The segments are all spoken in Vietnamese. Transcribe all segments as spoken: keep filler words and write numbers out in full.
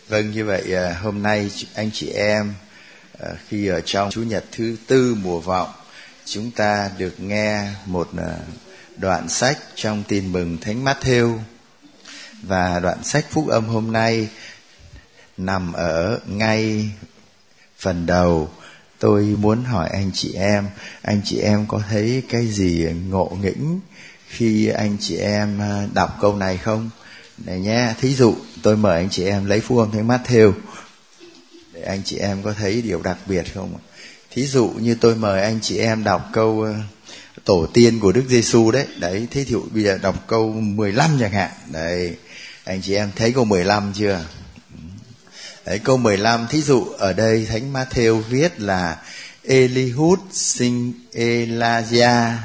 Vâng, như vậy hôm nay anh chị em khi ở trong Chủ nhật thứ tư mùa vọng, chúng ta được nghe một đoạn sách trong Tin mừng Thánh Mát-thêu. Và đoạn sách Phúc âm hôm nay nằm ở ngay phần đầu. Tôi muốn hỏi anh chị em, anh chị em có thấy cái gì ngộ nghĩnh khi anh chị em đọc câu này không? Này nhé, thí dụ tôi mời anh chị em lấy Phúc âm Thánh Mát-thêu để anh chị em có thấy điều đặc biệt không? Thí dụ như tôi mời anh chị em đọc câu tổ tiên của Đức Giêsu đấy. Đấy, thí dụ bây giờ đọc câu mười lăm chẳng hạn. Đấy, anh chị em thấy câu mười lăm chưa? Đấy, câu mười lăm, thí dụ ở đây Thánh Mát-thêu viết là Elihud sinh Elijah,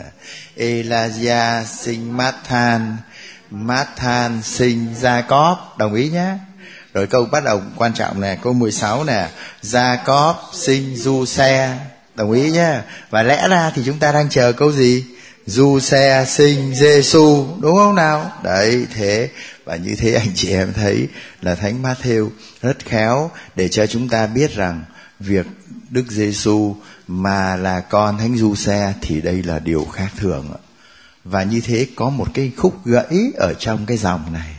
Elijah sinh Mát-than, Mát-than sinh Gia-cóp. Đồng ý nhé. Rồi câu bắt đầu quan trọng nè, câu mười sáu nè, Gia-cóp sinh Du-xe. Đồng ý nhé. Và lẽ ra thì chúng ta đang chờ câu gì? Du-xe sinh Giê-xu, đúng không nào? Đấy, thế. Và như thế anh chị em thấy là Thánh Mát-thêu rất khéo để cho chúng ta biết rằng việc Đức Giêsu mà là con Thánh Du-xe thì đây là điều khác thường. Và như thế có một cái khúc gãy ở trong cái dòng này.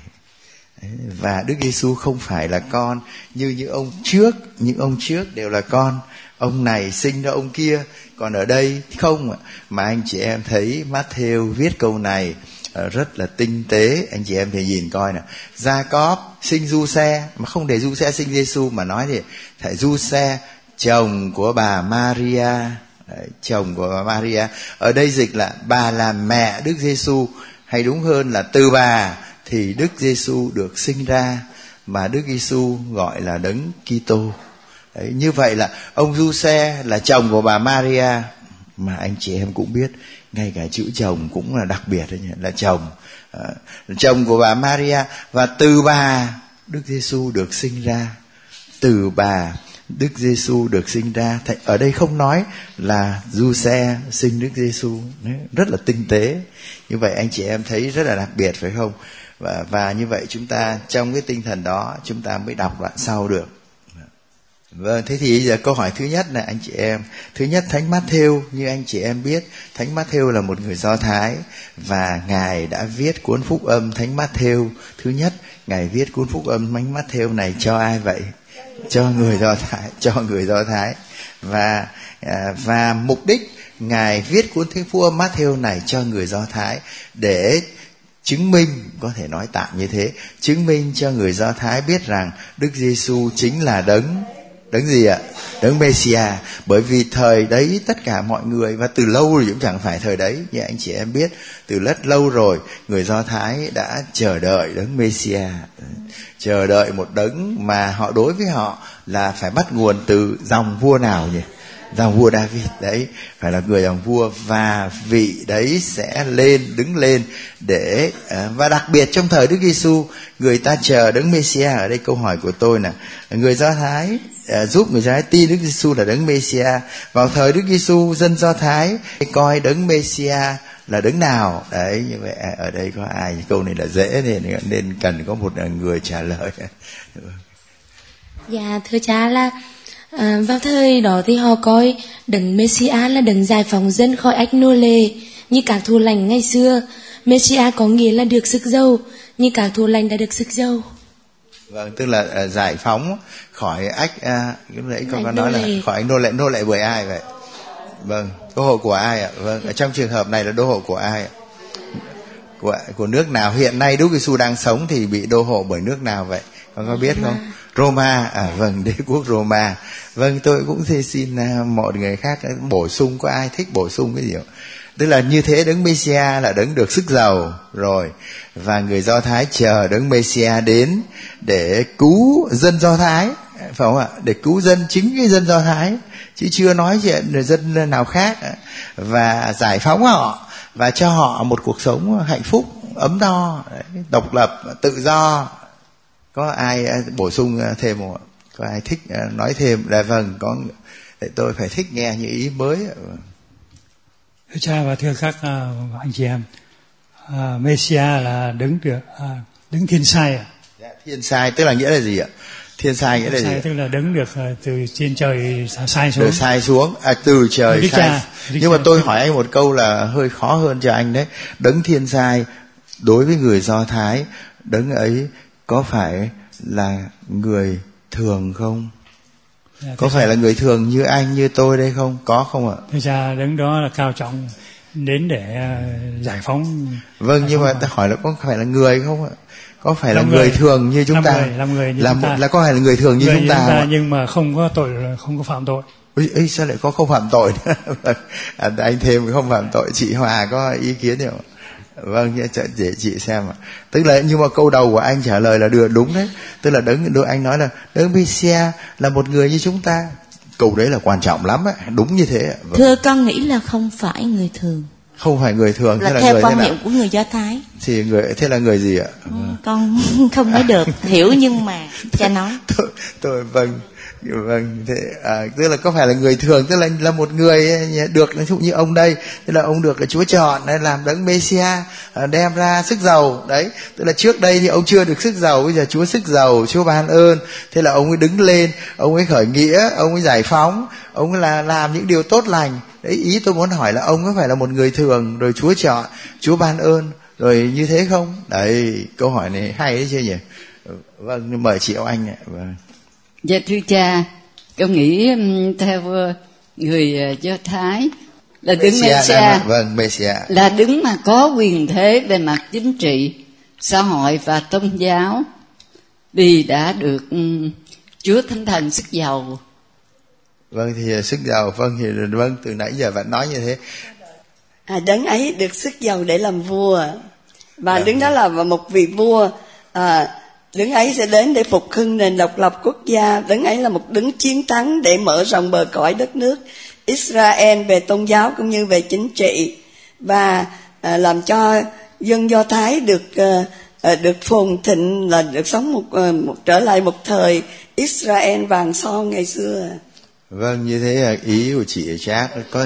Và Đức Giêsu không phải là con như những ông trước, những ông trước đều là con, ông này sinh ra ông kia. Còn ở đây không, mà anh chị em thấy Mát-thêu viết câu này rất là tinh tế. Anh chị em thì nhìn coi nè, Gia-cóp sinh Du-xe, mà không để Du-xe sinh Giêsu mà nói thì phải Du-xe chồng của bà Maria. Đấy, chồng của bà Maria. Ở đây dịch là bà là mẹ Đức Giêsu, hay đúng hơn là từ bà thì Đức Giêsu được sinh ra, mà Đức Giêsu gọi là Đấng Kitô. Đấy, như vậy là ông Du-xe là chồng của bà Maria, mà anh chị em cũng biết ngay cả chữ chồng cũng là đặc biệt đấy nhỉ, là chồng, à, chồng của bà Maria. Và từ bà Đức Giêsu được sinh ra, từ bà Đức Giêsu được sinh ra. Ở đây không nói là Du-xe sinh Đức Giêsu, rất là tinh tế. Như vậy anh chị em thấy rất là đặc biệt phải không? Và, và như vậy chúng ta trong cái tinh thần đó chúng ta mới đọc đoạn sau được. Vâng, thế thì giờ câu hỏi thứ nhất là anh chị em. Thứ nhất, Thánh Mát-thêu, như anh chị em biết, Thánh Mát-thêu là một người Do Thái, và Ngài đã viết cuốn Phúc âm Thánh Mát-thêu. Thứ nhất, Ngài viết cuốn Phúc âm Thánh Mát-thêu này cho ai vậy? Cho người Do Thái, cho người Do Thái. Và và mục đích Ngài viết cuốn Thánh Phúc âm Mát-thêu này cho người Do Thái để chứng minh, có thể nói tạm như thế, chứng minh cho người Do Thái biết rằng Đức Giêsu chính là đấng đấng gì ạ? Đấng Mê-si-a. Bởi vì thời đấy tất cả mọi người, và từ lâu rồi cũng chẳng phải thời đấy, như anh chị em biết, từ rất lâu rồi người Do Thái đã chờ đợi đấng Mê-si-a, chờ đợi một đấng mà họ đối với họ là phải bắt nguồn từ dòng vua nào nhỉ? Dòng vua David đấy, phải là người dòng vua, và vị đấy sẽ lên, đứng lên để, và đặc biệt trong thời Đức Giêsu người ta chờ đấng Mê-si-a. Ở đây câu hỏi của tôi là người Do Thái uh, giúp người Do Thái tin Đức Giêsu là đấng Mê-si-a. Vào thời Đức Giêsu, dân Do Thái coi đấng Mê-si-a là đấng nào? Đấy, như vậy ở đây có ai? Câu này là dễ nên nên cần có một người trả lời. Dạ thưa cha là À, vào thời đó thì họ coi đấng Mê-si-a là đấng giải phóng dân khỏi ách nô lệ như các thủ lãnh ngày xưa. Mê-si-a có nghĩa là được sức dầu, như các thủ lãnh đã được sức dầu. Vâng, tức là uh, giải phóng khỏi ách, uh, cái nãy con có nói là khỏi nô lệ. Nô lệ bởi ai vậy? Vâng, đô hộ của ai ạ? Vâng, ở trong trường hợp này là đô hộ của ai ạ? Của, của nước nào? Hiện nay Đức Giêsu đang sống thì bị đô hộ bởi nước nào vậy? Con có biết không? Roma, à vâng, đế quốc Roma. Vâng, tôi cũng thì xin uh, mọi người khác bổ sung, có ai thích bổ sung cái gì không? Tức là như thế, đấng Mê-si-a là đấng được sức giàu rồi, và người Do Thái chờ đấng Mê-si-a đến để cứu dân Do Thái, phải không ạ? Để cứu dân, chính cái dân Do Thái, chứ chưa nói chuyện dân nào khác, và giải phóng họ và cho họ một cuộc sống hạnh phúc, ấm no, độc lập, tự do. Có ai bổ sung thêm không ạ? Có ai thích nói thêm? Là vâng, có, tôi phải thích nghe những ý mới. Thưa cha và thưa các uh, anh chị em, uh, Mê-si-a là đứng được uh, đứng thiên sai, Dạ, thiên sai tức là nghĩa là gì ạ? Thiên sai nghĩa là sai gì? tức là đứng được từ trên trời sai xuống. Được sai xuống, à, từ trời sai. Cha, nhưng mà tôi hỏi anh một câu là hơi khó hơn cho anh đấy. Đấng thiên sai đối với người Do Thái, đấng ấy có phải là người thường không? Dạ, có phải là người thường như anh như tôi đây không? Có không ạ? Thưa cha, đấng đó là cao trọng đến để uh, giải phóng. Vâng, nhưng mà ta hỏi là có phải là người không ạ? Có phải là người, người thường như chúng làm ta? Người, làm người như là, chúng ta. Là có phải là người thường như người chúng như ta, chúng ta không? Nhưng mà không có tội, không có phạm tội. Ê, ê, sao lại có không phạm tội nữa? À, anh thêm không phạm tội. Chị Hòa có ý kiến gì không? Vâng, để chị xem ạ. Tức là nhưng mà câu đầu của anh trả lời là đưa đúng đấy. Tức là đấng đôi anh nói là đấng Messiah là một người như chúng ta. Câu đấy là quan trọng lắm ấy. Đúng như thế. Vâng. Thưa con nghĩ là không phải người thường. Không phải người thường. Là, thế là theo người quan thế niệm của người Do Thái. Thì người thế là người gì ạ? Ừ, con không nói được, hiểu nhưng mà cha nói. tôi, tôi vâng. Vâng, thế à, tức là có phải là người thường, tức là là một người được, ví dụ như ông đây, tức là ông được là Chúa chọn làm đấng Messiah, đem ra sức giàu đấy. Tức là trước đây thì ông chưa được sức giàu, bây giờ Chúa sức giàu, Chúa ban ơn, thế là ông ấy đứng lên, ông ấy khởi nghĩa, ông ấy giải phóng, ông ấy là làm những điều tốt lành. Đấy, ý tôi muốn hỏi là ông có phải là một người thường rồi Chúa chọn, Chúa ban ơn rồi như thế không? Đấy, câu hỏi này hay đấy chứ nhỉ? Vâng, mời chị Âu Anh ạ. Vâng. Dạ thưa cha, con nghĩ theo người Do Thái là đứng Messiah, vâng, Messiah là đứng mà có quyền thế về mặt chính trị, xã hội và tôn giáo, vì đã được um, Chúa Thánh Thần sức giàu. Vâng, thì sức giàu, vâng thì vâng từ nãy giờ bạn nói như thế. À, đấng ấy được sức giàu để làm vua, và vâng. đứng đó là một vị vua. À, đấng ấy sẽ đến để phục hưng nền độc lập quốc gia. Đấng ấy là một đấng chiến thắng để mở rộng bờ cõi đất nước Israel về tôn giáo cũng như về chính trị, và à, làm cho dân Do Thái được à, được phồn thịnh, là được sống một, một trở lại một thời Israel vàng son ngày xưa. Vâng, như thế là ý của chị Trác có.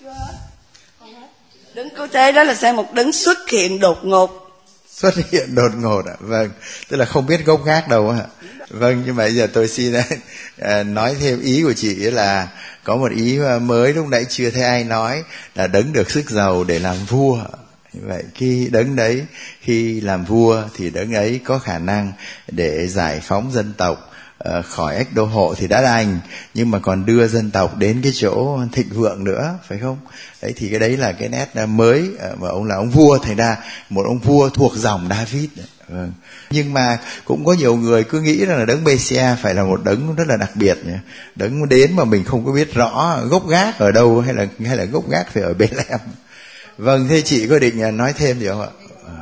Đấng cứu thế đó là sẽ một đấng xuất hiện đột ngột. Xuất hiện đột ngột ạ. Vâng, tức là không biết gốc gác đâu ạ. Vâng, nhưng mà bây giờ tôi xin à, nói thêm ý của chị là có một ý mới lúc nãy chưa thấy ai nói, là đấng được sức giàu để làm vua. Vậy khi đấng đấy khi làm vua thì đấng ấy có khả năng để giải phóng dân tộc uh, khỏi ách đô hộ thì đã đành, nhưng mà còn đưa dân tộc đến cái chỗ thịnh vượng nữa, phải không? Đấy thì cái đấy là cái nét mới mà ông là ông vua, thành ra một ông vua thuộc dòng David. Vâng. Nhưng mà cũng có nhiều người cứ nghĩ rằng là đấng Messiah phải là một đấng rất là đặc biệt nhỉ? Đấng đến mà mình không có biết rõ gốc gác ở đâu, hay là hay là gốc gác phải ở Bethlehem. Vâng, thế chị có định nói thêm gì không ạ?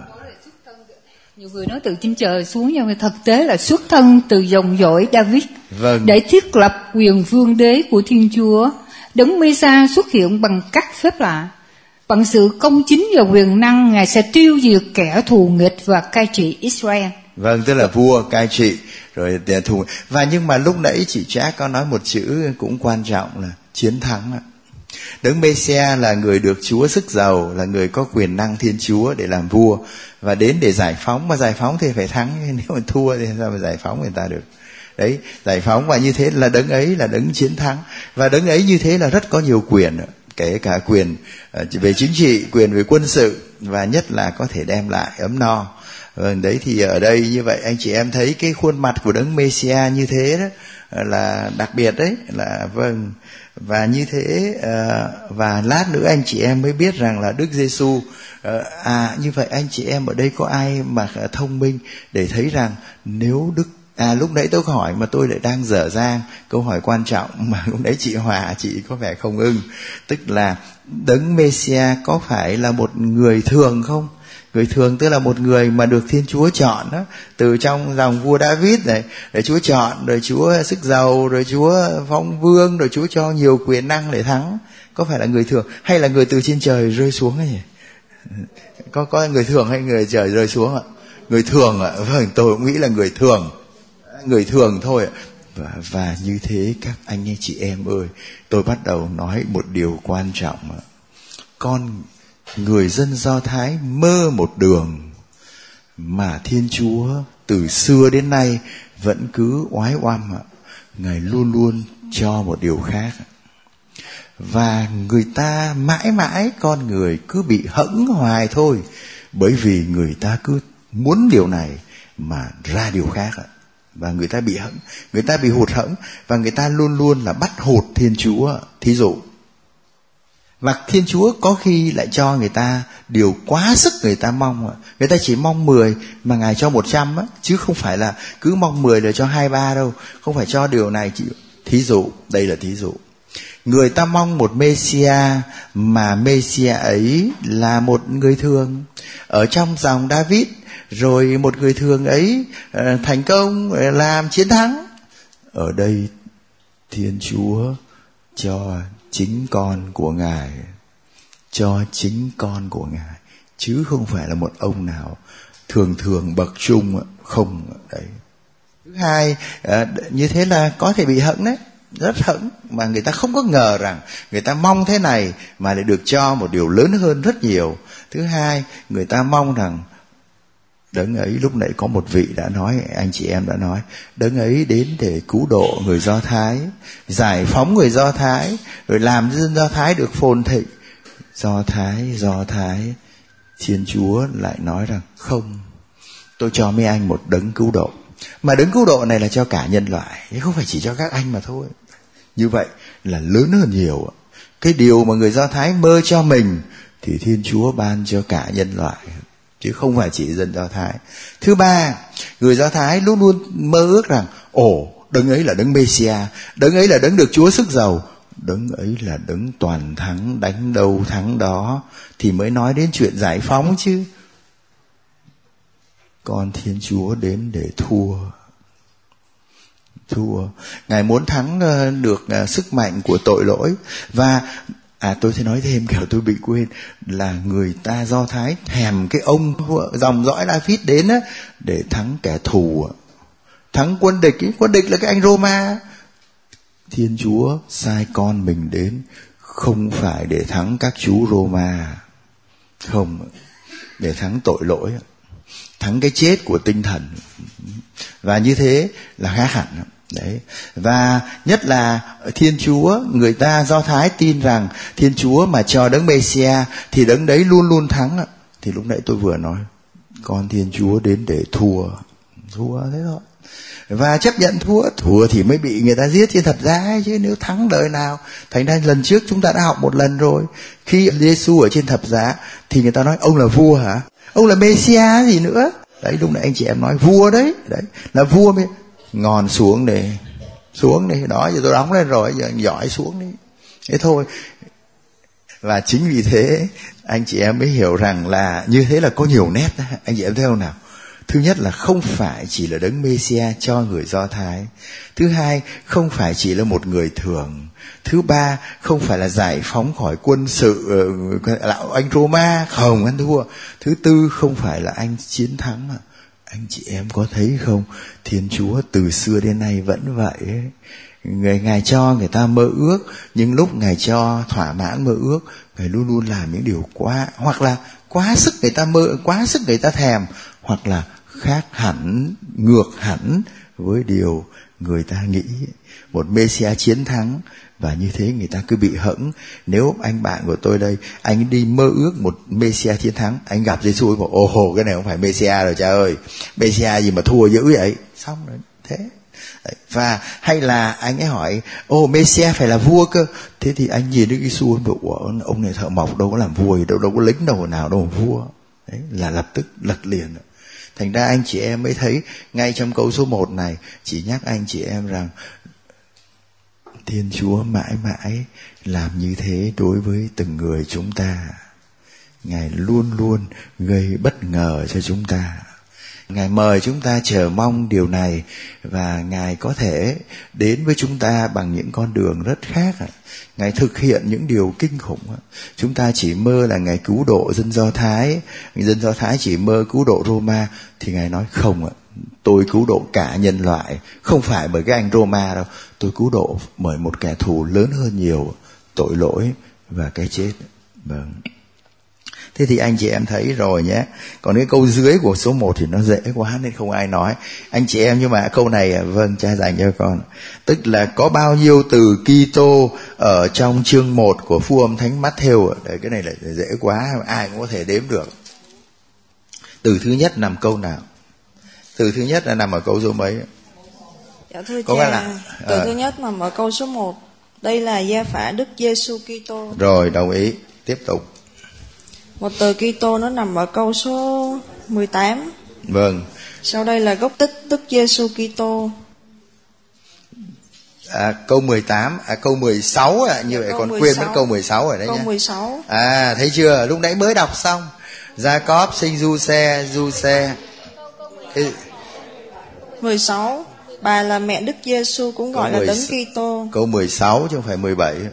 Nhiều người nói từ trên trời xuống, nhưng mà thực tế là xuất thân từ dòng dõi David. Vâng. Để thiết lập quyền vương đế của Thiên Chúa. Đấng Messiah xuất hiện bằng các phép lạ. Bằng sự công chính và quyền năng, Ngài sẽ tiêu diệt kẻ thù nghịch và cai trị Israel. Vâng, tức là vua cai trị rồi thù. Và nhưng mà lúc nãy chị Trác có nói một chữ cũng quan trọng là chiến thắng ạ. Đấng Messiah là người được Chúa sức giàu, là người có quyền năng Thiên Chúa để làm vua, và đến để giải phóng. Mà giải phóng thì phải thắng, nếu mà thua thì sao mà giải phóng người ta được. Đấy, giải phóng, và như thế là đấng ấy là đấng chiến thắng. Và đấng ấy như thế là rất có nhiều quyền, kể cả quyền về chính trị, quyền về quân sự, và nhất là có thể đem lại ấm no. Vâng, đấy thì ở đây như vậy anh chị em thấy cái khuôn mặt của đấng Messiah như thế đó là đặc biệt đấy, là vâng. Và như thế và lát nữa anh chị em mới biết rằng là Đức Giêsu, à như vậy anh chị em ở đây có ai mà thông minh để thấy rằng nếu Đức À lúc nãy tôi hỏi mà tôi lại đang dở dang câu hỏi quan trọng mà lúc nãy chị Hòa chị có vẻ không ưng. Tức là đấng Messiah có phải là một người thường không? Người thường tức là một người mà được Thiên Chúa chọn đó, từ trong dòng vua David này, để Chúa chọn, rồi Chúa sức giàu, rồi Chúa phong vương, rồi Chúa cho nhiều quyền năng để thắng. Có phải là người thường hay là người từ trên trời rơi xuống ấy nhỉ? Có có người thường hay người trời rơi xuống ạ? Người thường ạ. Vâng, tôi cũng nghĩ là người thường. Người thường thôi ạ. Và, và như thế các anh ấy chị em ơi, tôi bắt đầu nói một điều quan trọng ạ. Con người dân Do Thái mơ một đường, mà Thiên Chúa từ xưa đến nay vẫn cứ oái oăm. Ngài luôn luôn cho một điều khác. Và người ta mãi mãi con người cứ bị hẫng hoài thôi, bởi vì người ta cứ muốn điều này mà ra điều khác. Và người ta bị hẫng, người ta bị hụt hẫng, và người ta luôn luôn là bắt hụt Thiên Chúa. Thí dụ, và Thiên Chúa có khi lại cho người ta điều quá sức người ta mong. Người ta chỉ mong mười mà Ngài cho một trăm á, chứ không phải là cứ mong mười là cho hai ba đâu. Không phải cho điều này chỉ. Thí dụ, đây là thí dụ. Người ta mong một Messiah mà Messiah ấy là một người thường ở trong dòng David, rồi một người thường ấy uh, thành công, làm chiến thắng. Ở đây Thiên Chúa cho chính con của Ngài, cho chính con của Ngài, chứ không phải là một ông nào thường thường bậc trung. Không. Đấy. Thứ hai, uh, như thế là có thể bị hẫng đấy, rất hẫng, mà người ta không có ngờ rằng người ta mong thế này mà lại được cho một điều lớn hơn rất nhiều. Thứ hai, người ta mong rằng Đấng ấy, lúc nãy có một vị đã nói, anh chị em đã nói, Đấng ấy đến để cứu độ người Do Thái, giải phóng người Do Thái, rồi làm dân Do Thái được phồn thịnh. Do Thái, Do Thái, Thiên Chúa lại nói rằng không, tôi cho mấy anh một đấng cứu độ, mà đấng cứu độ này là cho cả nhân loại, không phải chỉ cho các anh mà thôi. Như vậy là lớn hơn nhiều. Cái điều mà người Do Thái mơ cho mình thì Thiên Chúa ban cho cả nhân loại, chứ không phải chỉ dân Do Thái. Thứ ba, người Do Thái luôn luôn mơ ước rằng ồ, đấng ấy là đấng Messiah, đấng ấy là đấng được Chúa sức giàu, đấng ấy là đấng toàn thắng, đánh đâu thắng đó, thì mới nói đến chuyện giải phóng chứ. Con Thiên Chúa đến để thua. Thua. Ngài muốn thắng được sức mạnh của tội lỗi. Và à tôi sẽ nói thêm, kiểu tôi bị quên, là người ta Do Thái thèm cái ông dòng dõi David đến á, để thắng kẻ thù, thắng quân địch ấy. Quân địch là cái anh Roma. Thiên Chúa sai con mình đến không phải để thắng các chú Roma, không, để thắng tội lỗi, thắng cái chết của tinh thần. Và như thế là khác hẳn. Đấy. Và nhất là Thiên Chúa, người ta Do Thái tin rằng Thiên Chúa mà cho đấng Messiah thì đấng đấy luôn luôn thắng. Thì lúc nãy tôi vừa nói, con Thiên Chúa đến để thua. Thua thế thôi. Và chấp nhận thua, thua thì mới bị người ta giết trên thập giá, chứ nếu thắng đời nào. Thành ra lần trước chúng ta đã học một lần rồi, khi Giê-xu ở trên thập giá thì người ta nói ông là vua hả? Ông là Messiah gì nữa? Đấy, lúc nãy anh chị em nói vua đấy, đấy là vua mới ngòn xuống để xuống đi, đó giờ tôi đóng lên rồi, giờ anh giỏi xuống đi, thế thôi. Và chính vì thế anh chị em mới hiểu rằng là như thế là có nhiều nét. Anh chị em thấy không nào? Thứ nhất là không phải chỉ là đấng Messiah cho người Do Thái. Thứ hai, không phải chỉ là một người thường. Thứ ba, không phải là giải phóng khỏi quân sự là anh Roma, không, anh thua. Thứ tư, không phải là anh chiến thắng. Anh chị em có thấy không? Thiên Chúa từ xưa đến nay vẫn vậy ấy. Người, Ngài cho người ta mơ ước, nhưng lúc Ngài cho thỏa mãn mơ ước, Ngài luôn luôn làm những điều quá, hoặc là quá sức người ta mơ, quá sức người ta thèm, hoặc là khác hẳn, ngược hẳn với điều người ta nghĩ. Một Messiah chiến thắng, và như thế người ta cứ bị hẫng. Nếu anh bạn của tôi đây, anh đi mơ ước một Messiah chiến thắng, anh gặp Giê-xu bảo ồ hồ, cái này không phải Messiah rồi cha ơi, Messiah gì mà thua dữ vậy, xong rồi thế. Đấy. Và hay là anh ấy hỏi ồ Messiah phải là vua cơ, thế thì anh nhìn Đức Giê-xu anh bảo ủa, ông này thợ mộc đâu có làm vua gì đâu, đâu có lính đâu nào đâu mà vua. Đấy, là lập tức lật liền. Thành ra anh chị em mới thấy ngay trong câu số một này chỉ nhắc anh chị em rằng Thiên Chúa mãi mãi làm như thế đối với từng người chúng ta. Ngài luôn luôn gây bất ngờ cho chúng ta. Ngài mời chúng ta chờ mong điều này, và Ngài có thể đến với chúng ta bằng những con đường rất khác. Ngài thực hiện những điều kinh khủng. Chúng ta chỉ mơ là Ngài cứu độ dân Do Thái, dân Do Thái chỉ mơ cứu độ Roma, thì Ngài nói không ạ, tôi cứu độ cả nhân loại, không phải bởi cái anh Roma đâu, tôi cứu độ bởi một kẻ thù lớn hơn nhiều, tội lỗi và cái chết. Vâng. Thế thì anh chị em thấy rồi nhé. Còn cái câu dưới của số một thì nó dễ quá nên không ai nói. Anh chị em, nhưng mà câu này vâng cha dành cho con. Tức là có bao nhiêu từ Kitô ở trong chương một của Phúc âm Thánh Matthew. Đấy, cái này là dễ quá, ai cũng có thể đếm được. Từ thứ nhất nằm câu nào? Từ thứ nhất là nằm ở câu số mấy? Dạ thưa có cha, là, từ à. thứ nhất nằm ở câu số một. Đây là gia phả Đức Giêsu Kitô. Rồi, đồng ý. Tiếp tục. Một từ Kitô nó nằm ở câu số mười tám. Vâng. Sau đây là gốc tích Đức Giêsu Kitô. À, câu mười tám, à, câu mười sáu à, như dạ, vậy còn quên mất câu mười sáu rồi đấy câu nhé. Câu mười sáu. À, thấy chưa? Lúc nãy mới đọc xong. Gia-cóp sinh Du-xe, Du-xe. Thế... mười sáu. Bà là mẹ Đức Giêsu cũng gọi là Đấng Kitô. Câu mười sáu chứ không phải mười bảy.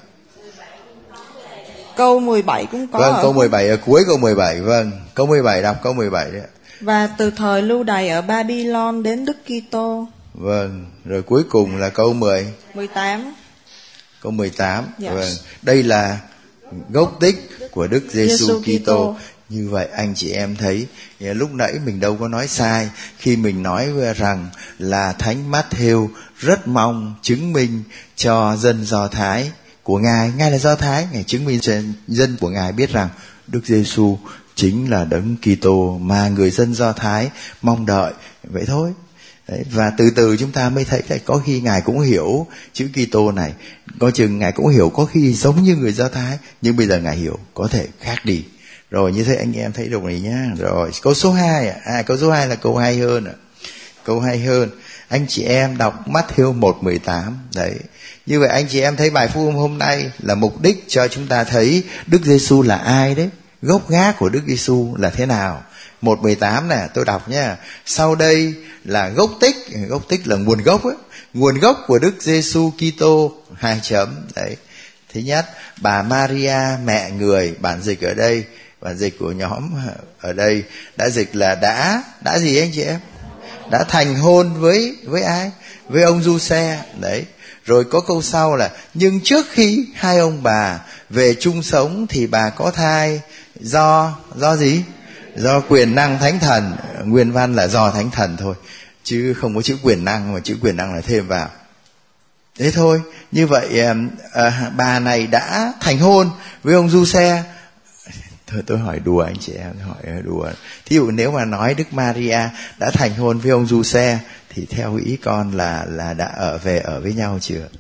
Câu mười bảy cũng có. Vâng, ở câu mười bảy ở cuối câu mười bảy. Vâng, câu mười bảy đọc câu mười bảy đấy. Và từ thời lưu đày ở Babylon đến Đức Kitô. Vâng, rồi cuối cùng là câu mười. mười tám. Câu mười tám. Yes. Vâng, đây là gốc tích của Đức Giêsu Kitô. Như vậy anh chị em thấy, lúc nãy mình đâu có nói sai khi mình nói rằng là Thánh Matthew rất mong chứng minh cho dân Do Thái của Ngài, Ngài là Do Thái, Ngài chứng minh cho dân của Ngài biết rằng Đức Giêsu chính là Đấng Kitô mà người dân Do Thái mong đợi. Vậy thôi. Đấy, và từ từ chúng ta mới thấy là có khi Ngài cũng hiểu chữ Kitô này, có chừng Ngài cũng hiểu có khi giống như người Do Thái, nhưng bây giờ Ngài hiểu có thể khác đi. Rồi như thế anh em thấy đồng ý nhá. Rồi câu số hai, à câu số hai là câu hay hơn ạ. Câu hay hơn. Anh chị em đọc Matthew một mười tám. Đấy. Như vậy anh chị em thấy bài phúc âm hôm nay là mục đích cho chúng ta thấy Đức Giêsu là ai đấy, gốc gác của Đức Giêsu là thế nào. một mười tám nè, tôi đọc nhá. Sau đây là gốc tích, gốc tích là nguồn gốc ấy, nguồn gốc của Đức Giêsu Kitô, hai chấm. Đấy. Thứ nhất, bà Maria mẹ người, bản dịch ở đây, bản dịch của nhóm ở đây đã dịch là đã đã gì anh chị em? Đã thành hôn với với ai? Với ông Du-xe. Đấy. Rồi có câu sau là nhưng trước khi hai ông bà về chung sống thì bà có thai do do gì? Do quyền năng Thánh Thần. Nguyên văn là do Thánh Thần thôi, chứ không có chữ quyền năng, mà chữ quyền năng là thêm vào. Thế thôi. Như vậy à, bà này đã thành hôn với ông Du-xe. Thôi tôi hỏi đùa anh chị em, hỏi đùa. Thí dụ nếu mà nói Đức Maria đã thành hôn với ông Du-xe thì theo ý con là là đã ở về ở với nhau chưa?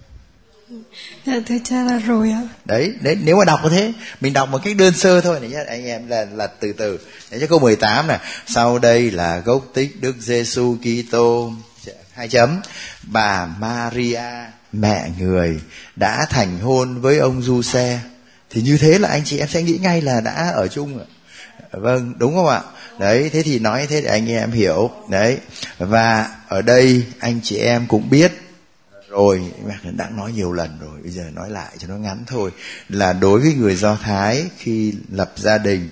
Dạ thưa cha là rồi ạ. Đấy, đấy, nếu mà đọc như thế, mình đọc một cách đơn sơ thôi này nhé, anh em là là từ từ. Để cho câu mười tám này, sau đây là gốc tích Đức Giêsu Kitô, hai chấm, bà Maria mẹ người đã thành hôn với ông Du-xe. Thì như thế là anh chị em sẽ nghĩ ngay là đã ở chung. Vâng, đúng không ạ? Đấy, thế thì nói thế để anh em hiểu. Đấy, và ở đây anh chị em cũng biết rồi, đã nói nhiều lần rồi, bây giờ nói lại cho nó ngắn thôi, là đối với người Do Thái khi lập gia đình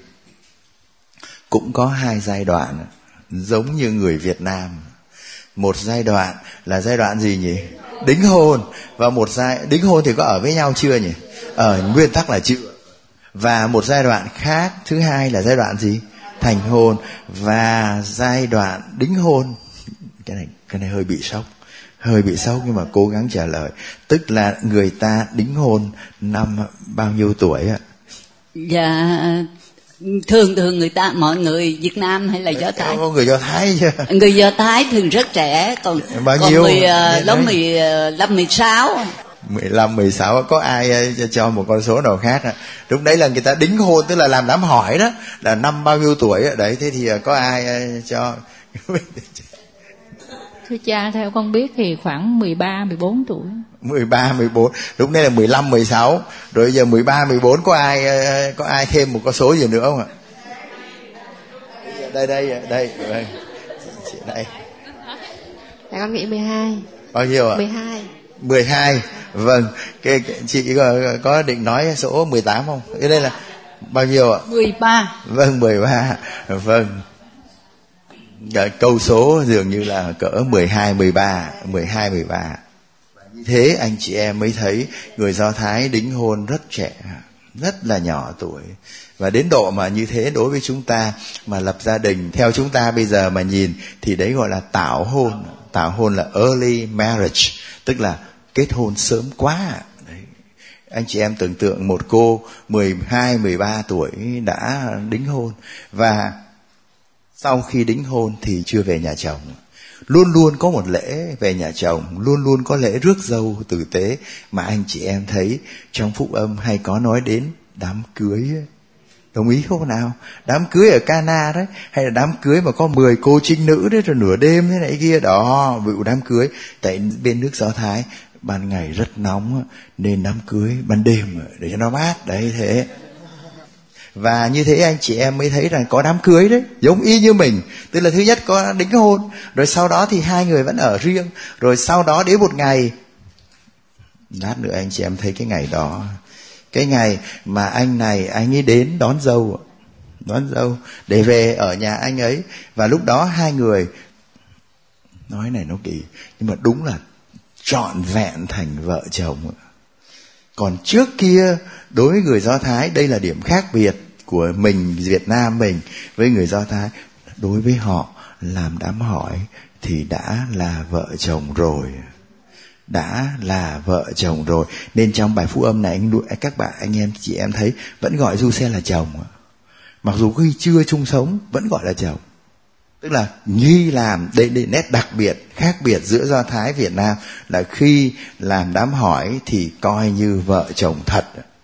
cũng có hai giai đoạn giống như người Việt Nam. Một giai đoạn là giai đoạn gì nhỉ? Đính hôn. Và một giai đính hôn thì có ở với nhau chưa nhỉ? Ở nguyên tắc là chưa. Và một giai đoạn khác, thứ hai là giai đoạn gì? Thành hôn. Và giai đoạn đính hôn, cái này cái này hơi bị sốc, hơi bị sốc nhưng mà cố gắng trả lời. Tức là người ta đính hôn năm bao nhiêu tuổi ạ? Dạ thường thường người ta, mọi người Việt Nam hay là Do Thái? Có người Do Thái chứ. Người Do Thái thường rất trẻ, còn bao còn nhiêu? người lớp mười lăm mười sáu. mười lăm, mười sáu, có ai cho một con số nào khác? Lúc đấy là người ta đính hôn, tức là làm đám hỏi đó, là năm bao nhiêu tuổi đấy, thế thì có ai cho? Thưa cha, theo con biết thì khoảng mười ba, mười bốn tuổi. mười ba, mười bốn, lúc đấy là mười lăm, mười sáu, rồi giờ mười ba, mười bốn có ai có ai thêm một con số gì nữa không ạ? Đây đây đây, đây. Chị đây. Dạ con nghĩ mười hai. Bao nhiêu ạ? mười hai. mười hai. Vâng, cái, cái chị có, có định nói số mười tám không? Cái đây là bao nhiêu ạ? mười ba. Vâng, mười ba. Vâng. Câu số dường như là cỡ mười hai, mười ba, mười hai, mười ba. Như thế anh chị em mới thấy người Do Thái đính hôn rất trẻ, rất là nhỏ tuổi. Và đến độ mà như thế đối với chúng ta mà lập gia đình, theo chúng ta bây giờ mà nhìn thì đấy gọi là tảo hôn. Tảo hôn là early marriage, tức là kết hôn sớm quá. Đấy. Anh chị em tưởng tượng một cô mười hai, mười ba tuổi đã đính hôn, và sau khi đính hôn thì chưa về nhà chồng. Luôn luôn có một lễ về nhà chồng, luôn luôn có lễ rước dâu tử tế, mà anh chị em thấy trong phúc âm hay có nói đến đám cưới ấy. Đồng ý không nào? Đám cưới ở Cana đấy, hay là đám cưới mà có mười cô trinh nữ đấy, rồi nửa đêm thế này kia đó, vụ đám cưới. Tại bên nước Do Thái ban ngày rất nóng, nên đám cưới ban đêm để cho nó mát, đấy thế. Và như thế anh chị em mới thấy rằng có đám cưới đấy, giống y như mình. Tức là thứ nhất có đính hôn, rồi sau đó thì hai người vẫn ở riêng, rồi sau đó đến một ngày, lát nữa anh chị em thấy cái ngày đó, cái ngày mà anh này anh ấy đến đón dâu, đón dâu để về ở nhà anh ấy. Và lúc đó hai người, nói này nó kỳ, nhưng mà đúng là trọn vẹn thành vợ chồng. Còn trước kia đối với người Do Thái, đây là điểm khác biệt của mình Việt Nam mình với người Do Thái. Đối với họ làm đám hỏi thì đã là vợ chồng rồi, đã là vợ chồng rồi. Nên trong bài phúc âm này anh, các bạn anh em chị em thấy vẫn gọi Giuse là chồng, mặc dù khi chưa chung sống vẫn gọi là chồng. Tức là nghi làm, đây là nét đặc biệt khác biệt giữa Do Thái Việt Nam, là khi làm đám hỏi thì coi như vợ chồng thật.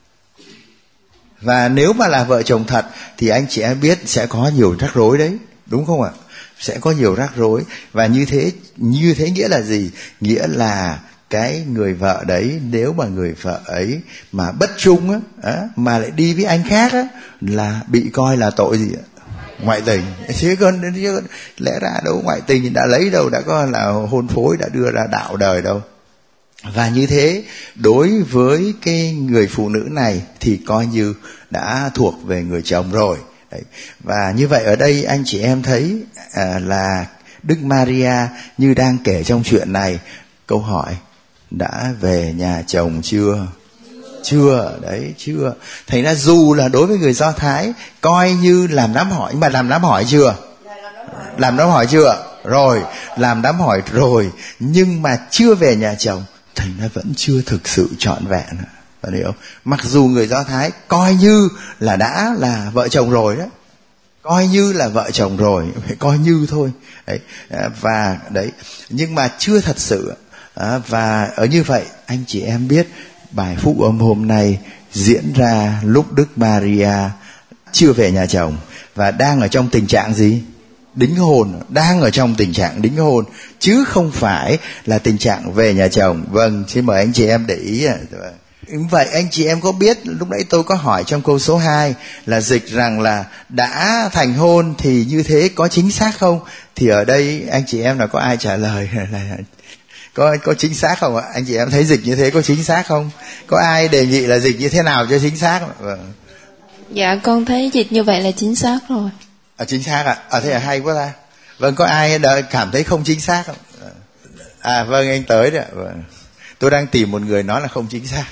Và nếu mà là vợ chồng thật thì anh chị em biết sẽ có nhiều rắc rối đấy, đúng không ạ? Sẽ có nhiều rắc rối. Và như thế như thế nghĩa là gì? Nghĩa là cái người vợ đấy, nếu mà người vợ ấy mà bất trung á, mà lại đi với anh khác á, là bị coi là tội gì ạ? Ngoại tình. Chứ còn, chứ còn lẽ ra đâu ngoại tình đã lấy đâu, đã có là hôn phối, đã đưa ra đạo đời đâu. Và như thế đối với cái người phụ nữ này thì coi như đã thuộc về người chồng rồi. Đấy. Và như vậy ở đây anh chị em thấy à, là Đức Maria như đang kể trong chuyện này. Câu hỏi, đã về nhà chồng chưa? Chưa, đấy, chưa. Thành ra dù là đối với người Do Thái coi như làm đám hỏi, nhưng mà làm đám hỏi chưa? Làm đám hỏi chưa? Rồi, làm đám hỏi rồi, nhưng mà chưa về nhà chồng, thành ra vẫn chưa thực sự trọn vẹn. Bạn hiểu không? Mặc dù người Do Thái coi như là đã là vợ chồng rồi đó, coi như là vợ chồng rồi, phải coi như thôi. Đấy, và đấy, nhưng mà chưa thật sự. Và ở như vậy anh chị em biết bài phúc âm hôm nay diễn ra lúc Đức Maria chưa về nhà chồng và đang ở trong tình trạng gì? Đính hôn, đang ở trong tình trạng đính hôn, chứ không phải là tình trạng về nhà chồng. Vâng, xin mời anh chị em để ý. Vậy anh chị em có biết lúc nãy tôi có hỏi trong câu số hai là dịch rằng là đã thành hôn thì như thế có chính xác không? Thì ở đây anh chị em là có ai trả lời là có có chính xác không ạ? Anh chị em thấy dịch như thế có chính xác không? Có ai đề nghị là dịch như thế nào cho chính xác? Vâng. Dạ con thấy dịch như vậy là chính xác rồi. À, chính xác ạ. À, thế là hay quá ta. Vâng, có ai đợi cảm thấy không chính xác không? À vâng, anh tới đấy ạ. Vâng. Tôi đang tìm một người nói là không chính xác.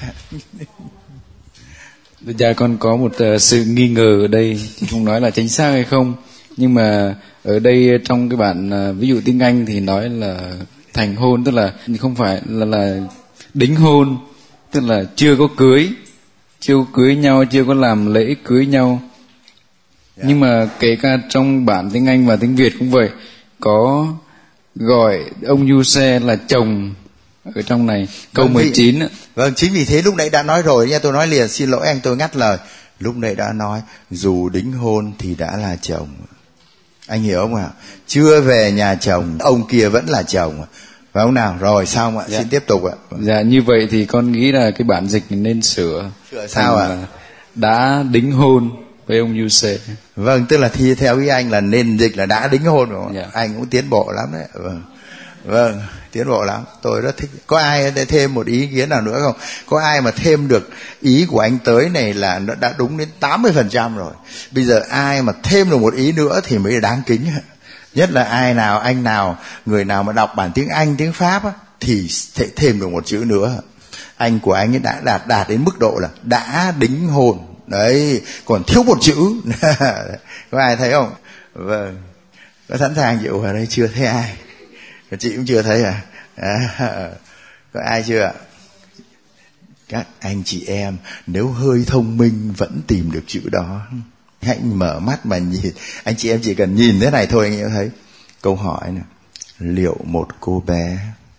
Bây giờ con có một uh, sự nghi ngờ ở đây, không nói là chính xác hay không, nhưng mà ở đây trong cái bản uh, ví dụ tiếng Anh thì nói là thành hôn, tức là không phải là là đính hôn, tức là chưa có cưới, chưa có cưới nhau, chưa có làm lễ cưới nhau. Yeah. Nhưng mà kể cả trong bản tiếng Anh và tiếng Việt cũng vậy, có gọi ông Giuse là chồng ở trong này, câu vâng, mười chín. Vâng, chính vì thế lúc nãy đã nói rồi nha, tôi nói liền, xin lỗi anh, tôi ngắt lời. Lúc nãy đã nói dù đính hôn thì đã là chồng. Anh hiểu không ạ? Chưa về nhà chồng, ông kia vẫn là chồng. Phải không nào? Rồi xong ạ, dạ. Xin tiếp tục ạ. Dạ, như vậy thì con nghĩ là cái bản dịch nên sửa. Sửa sao ạ? Đã đính hôn với ông Giuse. Vâng, tức là thi theo ý anh là nên dịch là đã đính hôn rồi. Dạ. Anh cũng tiến bộ lắm đấy. Vâng. Vâng, tiến bộ lắm, tôi rất thích. Có ai thêm một ý kiến nào nữa không? Có ai mà thêm được ý của anh tới này là nó đã đúng đến tám mươi phần trăm rồi. Bây giờ ai mà thêm được một ý nữa thì mới đáng kính. Nhất là ai nào, anh nào, người nào mà đọc bản tiếng Anh, tiếng Pháp á, thì sẽ thêm được một chữ nữa. Anh của anh ấy đã đạt đạt đến mức độ là đã đính hôn, đấy, còn thiếu một chữ. Có ai thấy không? Vâng, có sẵn sàng chịu ở đây? Chưa thấy ai? Chị cũng chưa thấy à? À, có ai chưa ạ? Các anh chị em nếu hơi thông minh vẫn tìm được chữ đó. Hãy mở mắt mà nhìn. Anh chị em chỉ cần nhìn thế này thôi anh em thấy. Câu hỏi này: liệu một cô bé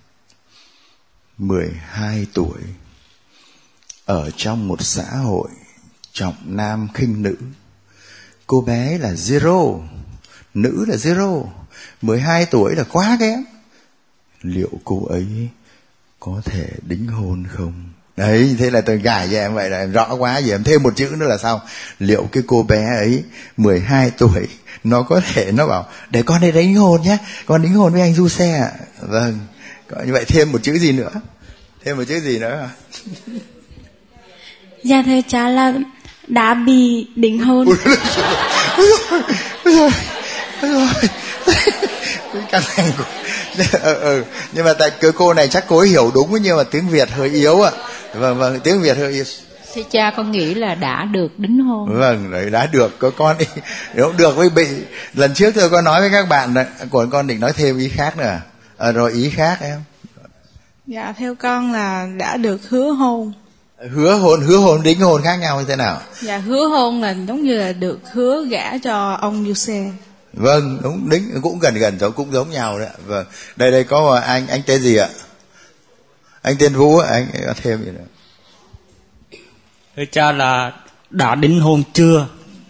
mười hai tuổi ở trong một xã hội trọng nam khinh nữ, cô bé là zero, nữ là zero, mười hai tuổi là quá kém, liệu cô ấy có thể đính hôn không? Đấy, thế là tôi gài cho em vậy là em rõ quá. Giờ em thêm một chữ nữa là xong. Liệu cái cô bé ấy mười hai tuổi nó có thể, nó bảo để con đi đính hôn nhé, con đính hôn với anh Du Xe ạ. Vâng, như vậy thêm một chữ gì nữa? Thêm một chữ gì nữa? Dạ thưa cha là đã bị đính hôn. Căng thẳng. ừ, ừ. Nhưng mà tại cái cô này chắc cô ấy hiểu đúng, nhưng mà tiếng Việt hơi yếu ạ. Vâng, vâng, tiếng Việt hơi yếu. Thưa cha, con nghĩ là đã được đính hôn. Vâng, đấy, đã được. Có con đi, nếu được với bị. Lần trước tôi có nói với các bạn đấy, còn con định nói thêm ý khác nữa. À, rồi ý khác em. Dạ theo con là đã được hứa hôn. Hứa hôn, hứa hôn, đính hôn khác nhau như thế nào? Dạ hứa hôn là giống như là được hứa gả cho ông Du Xe. Vâng, đúng, đính cũng gần gần giống, cũng giống nhau đấy. Vâng, đây đây có anh anh tên gì ạ? Anh tên Vũ, anh có thêm gì nữa? Thưa cha là đã đính hôn chưa?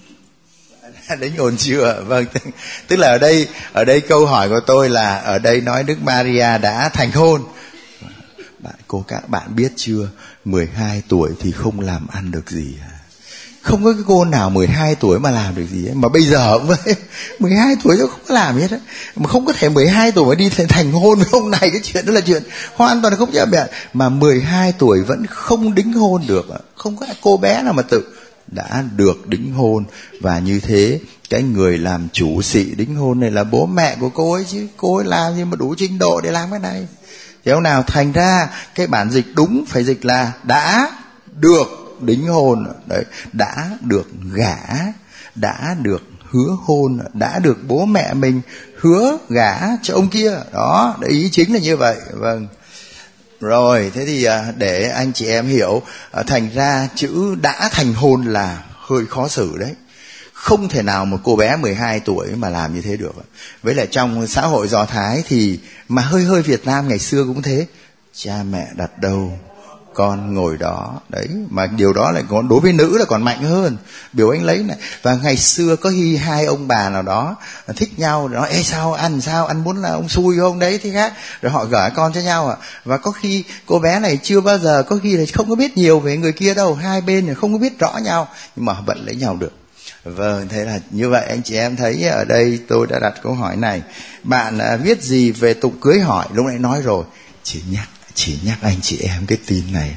Đính hôn chưa? Vâng, tức là ở đây ở đây câu hỏi của tôi là ở đây nói Đức Maria đã thành hôn. Bạn cô các bạn biết chưa, mười hai tuổi thì không làm ăn được gì. Không có cái cô nào mười hai tuổi mà làm được gì ấy. Mà bây giờ cũng vậy, mười hai tuổi nó không có làm hết á. Mà không có thể mười hai tuổi mà đi thành hôn với ông này, cái chuyện đó là chuyện hoàn toàn không chấp nhận. Mà mười hai tuổi vẫn không đính hôn được. Không có cô bé nào mà tự đã được đính hôn. Và như thế cái người làm chủ sĩ đính hôn này là bố mẹ của cô ấy chứ. Cô ấy làm gì mà đủ trình độ để làm cái này. Thế nào, thành ra cái bản dịch đúng phải dịch là đã được đính hôn. Đấy, đã được gả, đã được hứa hôn, đã được bố mẹ mình hứa gả cho ông kia. Đó, ý chính là như vậy. Vâng. Rồi, thế thì để anh chị em hiểu, thành ra chữ đã thành hôn là hơi khó xử đấy. Không thể nào một cô bé mười hai tuổi mà làm như thế được. Với lại trong xã hội Do Thái thì, mà hơi hơi Việt Nam ngày xưa cũng thế, cha mẹ đặt đâu con ngồi đó. Đấy, mà điều đó lại còn đối với nữ là còn mạnh hơn. Biểu anh lấy này. Và ngày xưa có khi hai ông bà nào đó thích nhau, nói ê sao ăn sao anh muốn là ông xui không đấy thì khác, rồi họ gả con cho nhau ạ. Và có khi cô bé này chưa bao giờ, có khi là không có biết nhiều về người kia đâu, hai bên không có biết rõ nhau, nhưng mà vẫn lấy nhau được. Vâng, thế là như vậy anh chị em thấy ở đây tôi đã đặt câu hỏi này. Bạn à, viết gì về tục cưới hỏi? Lúc nãy nói rồi, chỉ nhắc chỉ nhắc anh chị em cái tin này.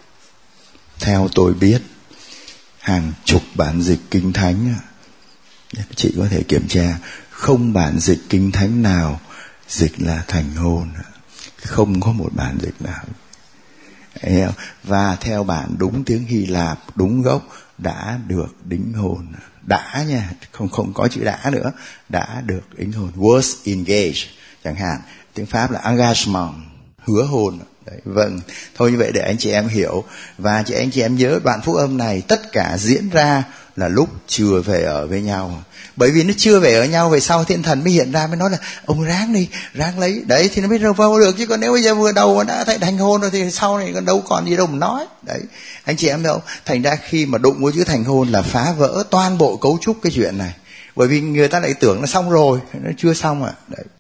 Theo tôi biết, hàng chục bản dịch kinh thánh, chị có thể kiểm tra, không bản dịch kinh thánh nào dịch là thành hôn, không có một bản dịch nào. Và theo bản đúng tiếng Hy Lạp, đúng gốc, đã được đính hôn. Đã nha, không không có chữ đã nữa, đã được đính hôn. Was engaged chẳng hạn. Tiếng Pháp là engagement, hứa hôn. Đấy, vâng, thôi như vậy để anh chị em hiểu. Và chị anh chị em nhớ đoạn phúc âm này tất cả diễn ra là lúc chưa về ở với nhau. Bởi vì nó chưa về ở nhau, về sau thiên thần mới hiện ra, mới nói là ông ráng đi, ráng lấy. Đấy thì nó mới vào được, chứ còn nếu bây giờ vừa đầu đã thấy thành hôn rồi thì sau này còn đâu còn gì đâu mà nói. Đấy, anh chị em đâu. Thành ra khi mà đụng với chữ thành hôn là phá vỡ toàn bộ cấu trúc cái chuyện này. Bởi vì người ta lại tưởng nó xong rồi, nó chưa xong ạ. À. Đấy.